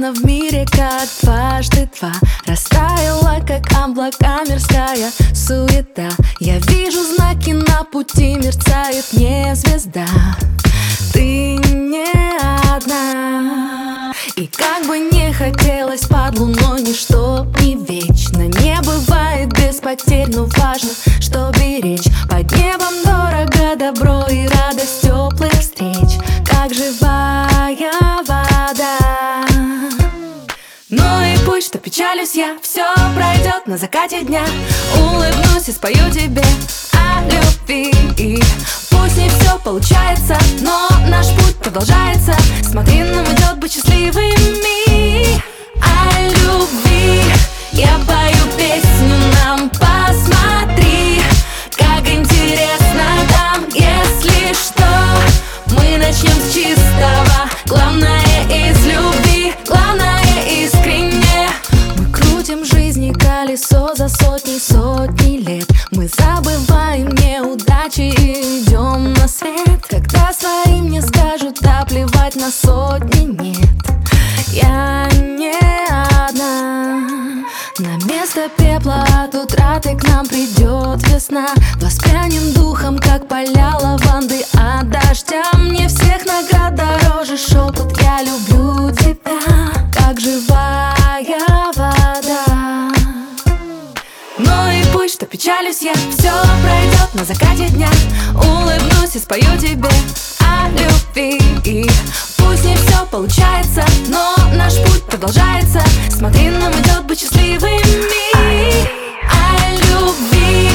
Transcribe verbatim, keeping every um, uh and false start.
Непонятно в мире, как дважды два. Растаяла, как облака, мирская суета. Я вижу знаки на пути, мерцает мне звезда. Ты не одна. И как бы не хотелось под луной, ничто не вечно. Не бывает без потерь, но важно, что беречь. Под небом дорого добро и радость теплых встреч, как живая вода. Ну и пусть, что печалюсь я, все пройдет на закате дня. Улыбнусь и спою тебе о любви. И пусть не все получается, но наш путь продолжается. Смотри, нам идет быть счастливыми. О любви я пою песню нам, посмотри, как интересно там. Если что, мы начнем с чистого. Главное из любви, главное искренне. Мы крутим жизни колесо за сотни, сотни лет. Мы забываем неудачи и идем на свет. Когда своим не скажут, да плевать на сотни нет. Я не одна. На место пепла от утраты к нам придет весна. Воспрянем духом, как поля лаванды от дождя. Мне всех наград дороже шепот, я люблю тебя, как живая вода. Ну и пусть, что печалюсь я, все пройдет на закате дня. Улыбнусь и спою тебе о любви. И пусть не все получается, но наш путь продолжается. Смотри, нам идет быть счастливыми. О любви